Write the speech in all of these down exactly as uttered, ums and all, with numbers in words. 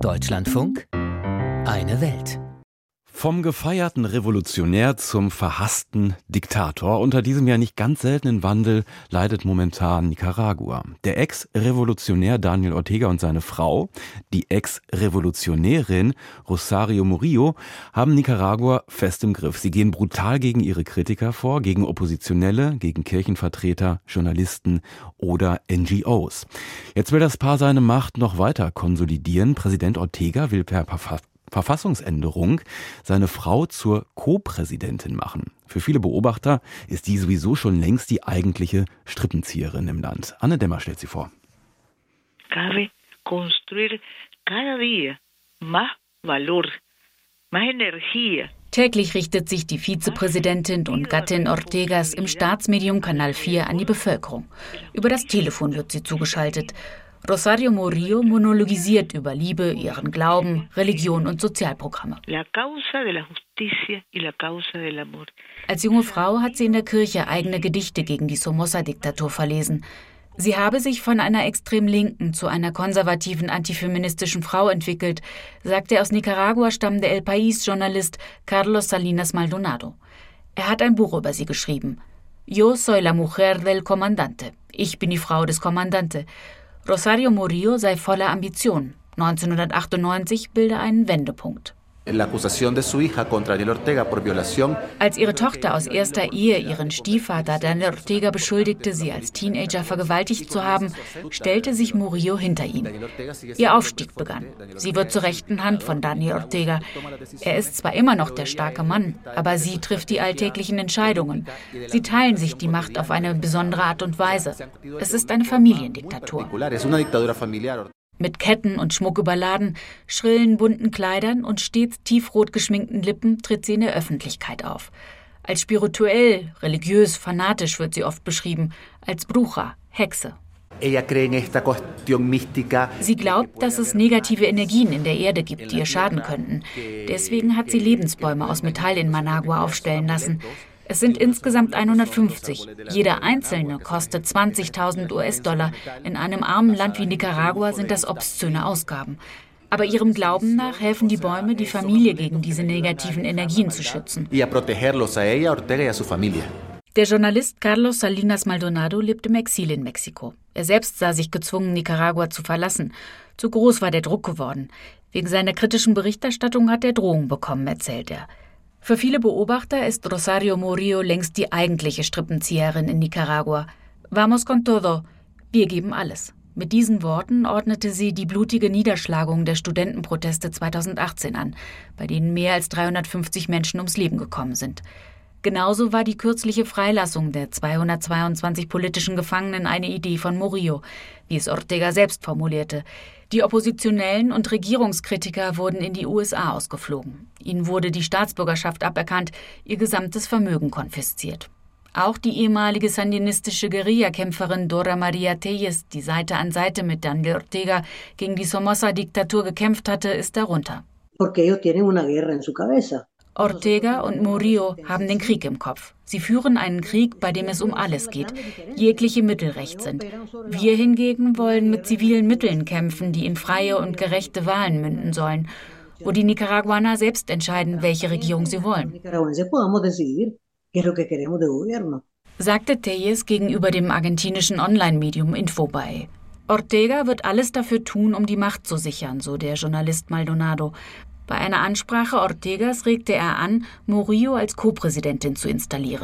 Deutschlandfunk, eine Welt. Vom gefeierten Revolutionär zum verhassten Diktator. Unter diesem ja nicht ganz seltenen Wandel leidet momentan Nicaragua. Der Ex-Revolutionär Daniel Ortega und seine Frau, die Ex-Revolutionärin Rosario Murillo, haben Nicaragua fest im Griff. Sie gehen brutal gegen ihre Kritiker vor, gegen Oppositionelle, gegen Kirchenvertreter, Journalisten oder N G Os. Jetzt will das Paar seine Macht noch weiter konsolidieren. Präsident Ortega will per Verfassungsänderung seine Frau zur Co-Präsidentin machen. Für viele Beobachter ist die sowieso schon längst die eigentliche Strippenzieherin im Land. Anne Demmer stellt sie vor. Cabe construir cada día más valor, más energía. Täglich richtet sich die Vizepräsidentin und Gattin Ortegas im Staatsmedium Kanal vier an die Bevölkerung. Über das Telefon wird sie zugeschaltet. Rosario Murillo monologisiert über Liebe, ihren Glauben, Religion und Sozialprogramme. Als junge Frau hat sie in der Kirche eigene Gedichte gegen die Somoza-Diktatur verlesen. Sie habe sich von einer extrem linken zu einer konservativen antifeministischen Frau entwickelt, sagt der aus Nicaragua stammende El País-Journalist Carlos Salinas Maldonado. Er hat ein Buch über sie geschrieben. Yo soy la mujer del comandante. Ich bin die Frau des Kommandante. Rosario Murillo sei voller Ambition. neunzehnhundertachtundneunzig bilde einen Wendepunkt. Als ihre Tochter aus erster Ehe ihren Stiefvater Daniel Ortega beschuldigte, sie als Teenager vergewaltigt zu haben, stellte sich Murillo hinter ihn. Ihr Aufstieg begann. Sie wird zur rechten Hand von Daniel Ortega. Er ist zwar immer noch der starke Mann, aber sie trifft die alltäglichen Entscheidungen. Sie teilen sich die Macht auf eine besondere Art und Weise. Es ist eine Familiendiktatur. Mit Ketten und Schmuck überladen, schrillen bunten Kleidern und stets tiefrot geschminkten Lippen tritt sie in der Öffentlichkeit auf. Als spirituell, religiös, fanatisch wird sie oft beschrieben, als Bruja, Hexe. Sie glaubt, dass es negative Energien in der Erde gibt, die ihr schaden könnten. Deswegen hat sie Lebensbäume aus Metall in Managua aufstellen lassen. Es sind insgesamt hundertfünfzig. Jeder einzelne kostet zwanzigtausend US-Dollar. In einem armen Land wie Nicaragua sind das obszöne Ausgaben. Aber ihrem Glauben nach helfen die Bäume, die Familie gegen diese negativen Energien zu schützen. Der Journalist Carlos Salinas Maldonado lebt im Exil in Mexiko. Er selbst sah sich gezwungen, Nicaragua zu verlassen. Zu groß war der Druck geworden. Wegen seiner kritischen Berichterstattung hat er Drohungen bekommen, erzählt er. Für viele Beobachter ist Rosario Murillo längst die eigentliche Strippenzieherin in Nicaragua. Vamos con todo. Wir geben alles. Mit diesen Worten ordnete sie die blutige Niederschlagung der Studentenproteste zweitausendachtzehn an, bei denen mehr als dreihundertfünfzig Menschen ums Leben gekommen sind. Genauso war die kürzliche Freilassung der zweihundertzweiundzwanzig politischen Gefangenen eine Idee von Murillo, wie es Ortega selbst formulierte. Die Oppositionellen und Regierungskritiker wurden in die U S A ausgeflogen. Ihnen wurde die Staatsbürgerschaft aberkannt, ihr gesamtes Vermögen konfisziert. Auch die ehemalige sandinistische Guerillakämpferin Dora Maria Tellez, die Seite an Seite mit Daniel Ortega gegen die Somoza-Diktatur gekämpft hatte, ist darunter. Ortega und Murillo haben den Krieg im Kopf. Sie führen einen Krieg, bei dem es um alles geht. Jegliche Mittel recht sind. Wir hingegen wollen mit zivilen Mitteln kämpfen, die in freie und gerechte Wahlen münden sollen, wo die Nicaraguaner selbst entscheiden, welche Regierung sie wollen, sagte Tellez gegenüber dem argentinischen Online-Medium Infobae. Ortega wird alles dafür tun, um die Macht zu sichern, so der Journalist Maldonado. Bei einer Ansprache Ortegas regte er an, Murillo als Co-Präsidentin zu installieren.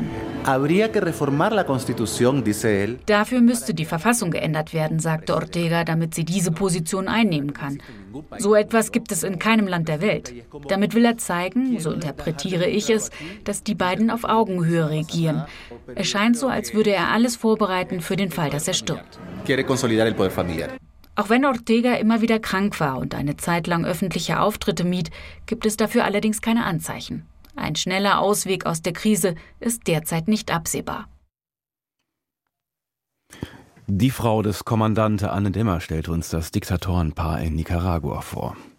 Dafür müsste die Verfassung geändert werden, sagte Ortega, damit sie diese Position einnehmen kann. So etwas gibt es in keinem Land der Welt. Damit will er zeigen, so interpretiere ich es, dass die beiden auf Augenhöhe regieren. Es scheint so, als würde er alles vorbereiten für den Fall, dass er stirbt. Auch wenn Ortega immer wieder krank war und eine Zeit lang öffentliche Auftritte mied, gibt es dafür allerdings keine Anzeichen. Ein schneller Ausweg aus der Krise ist derzeit nicht absehbar. Die Frau des Kommandante Anne Demmer stellt uns das Diktatorenpaar in Nicaragua vor.